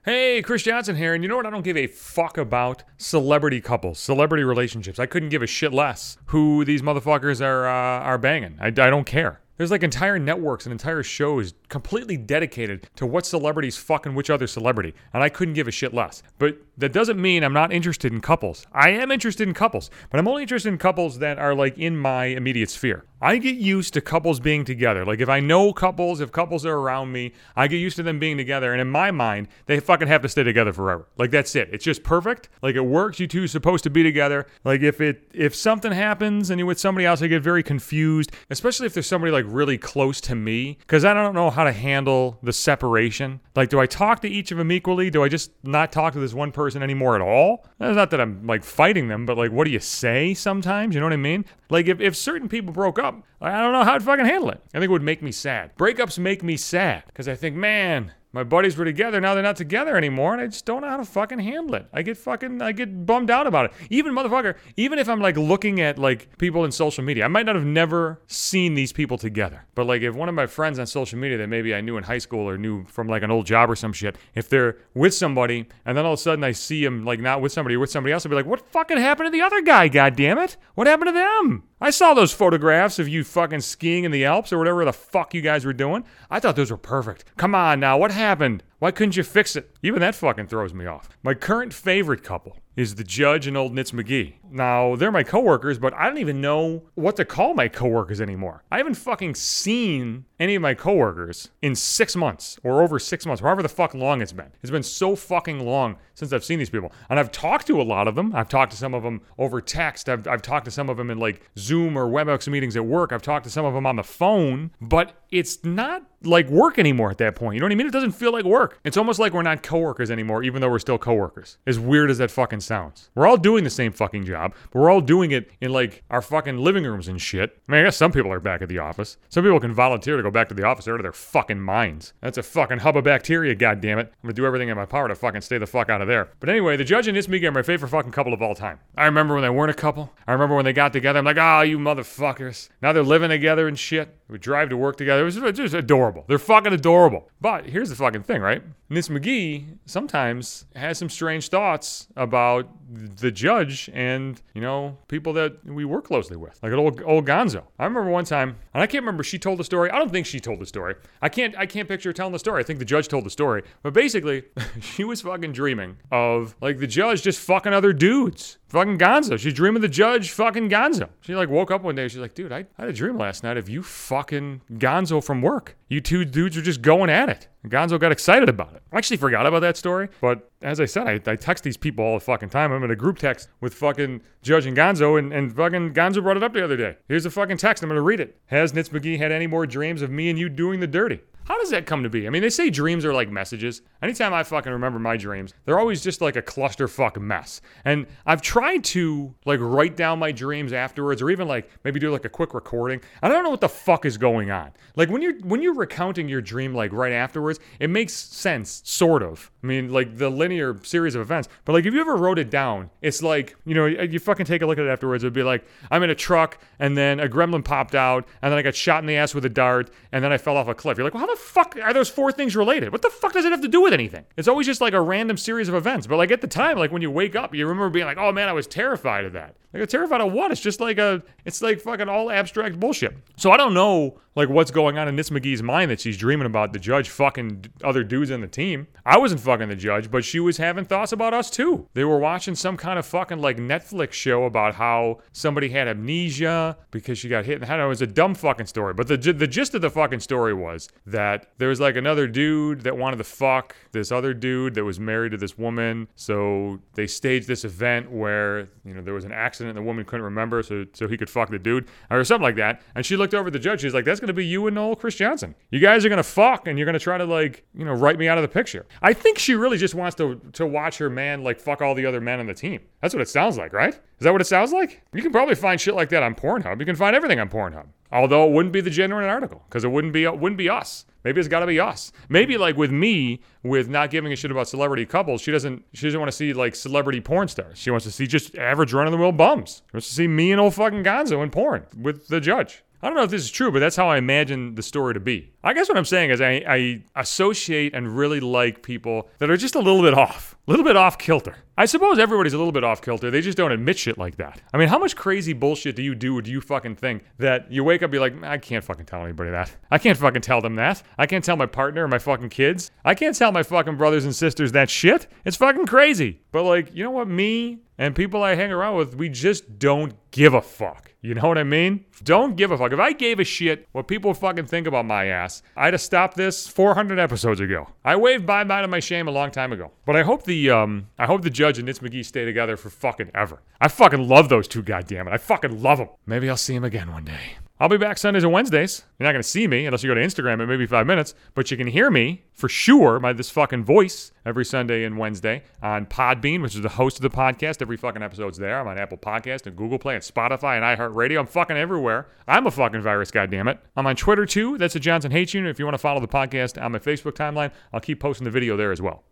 Hey, Chris Johnson here, and you know what? I don't give a fuck about celebrity couples, celebrity relationships. I couldn't give a shit less who these motherfuckers are banging. I don't care. There's like entire networks and entire shows completely dedicated to what celebrities fucking which other celebrity, and I couldn't give a shit less. But that doesn't mean I'm not interested in couples. I am interested in couples, but I'm only interested in couples that are like in my immediate sphere. I get used to couples being together. Like if I know couples, if couples are around me, I get used to them being together, and in my mind, they fucking have to stay together forever. Like that's it. It's just perfect. Like it works. You two are supposed to be together. Like if something happens and you're with somebody else, I get very confused, especially if there's somebody like really close to me, because I don't know how to handle the separation. Like, do I talk to each of them equally? Do I just not talk to this one person anymore at all? It's not that I'm like fighting them, but like, what do you say sometimes? You know what I mean? Like if certain people broke up, I don't know how I'd fucking handle it. I think it would make me sad. Breakups make me sad because I think, man, my buddies were together, now they're not together anymore, and I just don't know how to fucking handle it. I get bummed out about it. Even if I'm like looking at like people in social media, I might not have never seen these people together. But like if one of my friends on social media that maybe I knew in high school or knew from like an old job or some shit, if they're with somebody and then all of a sudden I see them like not with somebody or with somebody else, I'll be like, what fucking happened to the other guy, goddammit? What happened to them? I saw those photographs of you fucking skiing in the Alps or whatever the fuck you guys were doing. I thought those were perfect. Come on now, what happened? Why couldn't you fix it? Even that fucking throws me off. My current favorite couple is the Judge and old Nitz McGee. Now, they're my coworkers, but I don't even know what to call my coworkers anymore. I haven't fucking seen any of my coworkers in 6 months or over 6 months, however the fuck long it's been. It's been so fucking long since I've seen these people. And I've talked to a lot of them. I've talked to some of them over text. I've talked to some of them in like Zoom or WebEx meetings at work. I've talked to some of them on the phone, but it's not like work anymore at that point. You know what I mean? It doesn't feel like work. It's almost like we're not coworkers anymore, even though we're still coworkers. As weird as that fucking sounds. We're all doing the same fucking job, but we're all doing it in like our fucking living rooms and shit. I mean, I guess some people are back at the office. Some people can volunteer to go back to the office. They're out of their fucking minds. That's a fucking hub of bacteria, goddammit. I'm gonna do everything in my power to fucking stay the fuck out of there. But anyway, the Judge and Nitz McGee are my favorite fucking couple of all time. I remember when they weren't a couple. I remember when they got together. I'm like, oh, you motherfuckers. Now they're living together and shit. We drive to work together. It was just adorable. They're fucking adorable. But here's the fucking thing, right? Nitz McGee sometimes has some strange thoughts about the Judge and, you know, people that we work closely with. Like old Gonzo. I remember one time, and I can't remember if she told the story. I don't think she told the story. I can't picture her telling the story. I think the Judge told the story. But basically, she was fucking dreaming of, like, the Judge just fucking other dudes. Fucking Gonzo. She's dreaming the Judge fucking Gonzo. She like woke up one day. She's like, dude, I had a dream last night of you fucking Gonzo from work. You two dudes are just going at it. And Gonzo got excited about it. I actually forgot about that story. But as I said, I text these people all the fucking time. I'm in a group text with fucking Judge and Gonzo. And fucking Gonzo brought it up the other day. Here's a fucking text. I'm going to read it. Has Nitz McGee had any more dreams of me and you doing the dirty? How does that come to be? I mean, they say dreams are like messages. Anytime I fucking remember my dreams, they're always just like a clusterfuck mess. And I've tried to like write down my dreams afterwards, or even like maybe do like a quick recording. I don't know what the fuck is going on. Like when you're recounting your dream like right afterwards, it makes sense, sort of. I mean, like the linear series of events. But like if you ever wrote it down, it's like, you know, you fucking take a look at it afterwards. It'd be like, I'm in a truck and then a gremlin popped out and then I got shot in the ass with a dart and then I fell off a cliff. You're like, well, how the fuck are those four things related? What the fuck does it have to do with anything? It's always just like a random series of events. But like at the time, like when you wake up, you remember being like, oh man, I was terrified of that. Like, terrified of what? It's like fucking all abstract bullshit. So I don't know, like, what's going on in Nitz McGee's mind that she's dreaming about the Judge fucking other dudes on the team. I wasn't fucking the Judge, but she was having thoughts about us too. They were watching some kind of fucking, like, Netflix show about how somebody had amnesia because she got hit in the head. It was a dumb fucking story. But the gist of the fucking story was that there was, like, another dude that wanted to fuck this other dude that was married to this woman. So they staged this event where, you know, there was an accident and the woman couldn't remember, so he could fuck the dude or something like that. And she looked over at the Judge. She's like, that's gonna be you and old Chris Johnson. You guys are gonna fuck and you're gonna try to, like, you know, write me out of the picture. I think she really just wants to watch her man, like, fuck all the other men on the team. That's what it sounds like, right? Is that what it sounds like? You can probably find shit like that on Pornhub. You can find everything on Pornhub. Although it wouldn't be the genuine article, because it wouldn't be us. Maybe it's got to be us. Maybe like with me, with not giving a shit about celebrity couples, she doesn't want to see like celebrity porn stars. She wants to see just average run-of-the-mill bums. She wants to see me and old fucking Gonzo in porn with the Judge. I don't know if this is true, but that's how I imagine the story to be. I guess what I'm saying is I associate and really like people that are just a little bit off kilter. I suppose everybody's a little bit off kilter. They just don't admit shit like that. I mean, how much crazy bullshit do you do or do you fucking think that you wake up and be like, I can't fucking tell anybody that. I can't fucking tell them that. I can't tell my partner or my fucking kids. I can't tell my fucking brothers and sisters that shit. It's fucking crazy. But like, you know what? Me and people I hang around with, we just don't give a fuck. You know what I mean? Don't give a fuck. If I gave a shit what people fucking think about my ass, I'd have stopped this 400 episodes ago. I waved bye-bye to my shame a long time ago. But I hope the judge and Nitz McGee stay together for fucking ever. I fucking love those two, goddammit. I fucking love them. Maybe I'll see him again one day. I'll be back Sundays and Wednesdays. You're not going to see me unless you go to Instagram in maybe 5 minutes, but you can hear me for sure by this fucking voice every Sunday and Wednesday on Podbean, which is the host of the podcast. Every fucking episode's there. I'm on Apple Podcast and Google Play and Spotify and iHeartRadio. I'm fucking everywhere. I'm a fucking virus, goddammit. I'm on Twitter too. That's a Johnson Hates You. If you want to follow the podcast on my Facebook timeline, I'll keep posting the video there as well.